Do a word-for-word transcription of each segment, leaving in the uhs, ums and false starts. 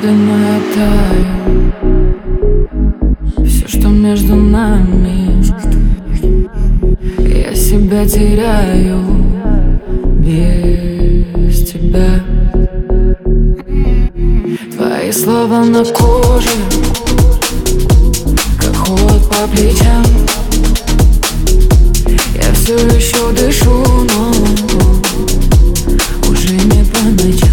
Медленно таю все, что между нами. Я себя теряю без тебя. Твои слова на коже, как холод по плечам. Я все еще дышу, но уже не по ночам.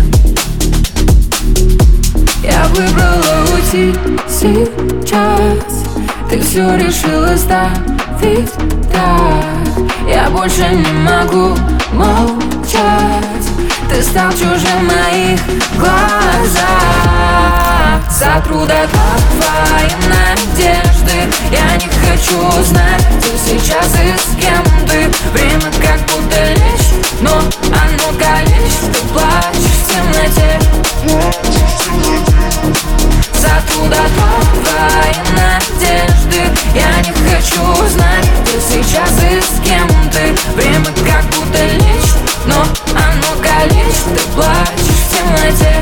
Я выбрала уйти сейчас. Ты все решила ставить так. Я больше не могу молчать. Ты стал чужим в моих глазах. Сотру до твои надежды. Я не хочу знать, ты сейчас и с кем ты. Время как будто лечит, но оно калечит. Ты плачешь в темноте. Сотру до твои надежды. Я не хочу знать, ты сейчас и с кем ты. Время как будто лечит, но оно калечит. Ты плачешь в темноте.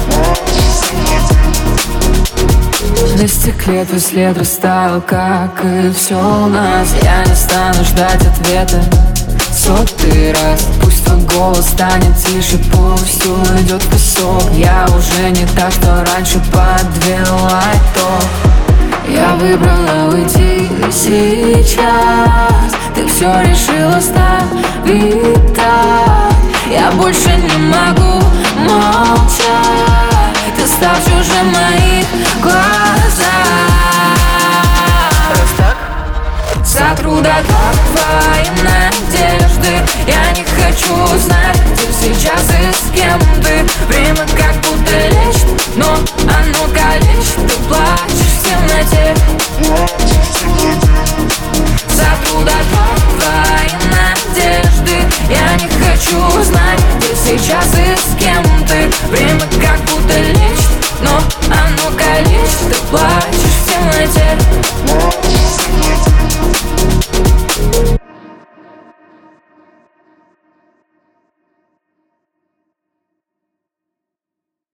На стекле твой след растаял, как и все у нас. Я не стану ждать ответа сотый раз. Пусть твой голос станет тише, пусть уйдет в песок. Я уже не та, что раньше подвела итог. Я выбрала уйти сейчас. Ты все решила ставить так. Я больше не могу молчать. Ты стал чужим в моих глазах. Сотру до твои надежды. Я не хочу знать, ты сейчас и с кем ты. Время как будто лечит, но оно калечит. Ты плачешь в темноте. Сотру до твои надежды. Я не хочу знать, ты сейчас и с кем ты. Время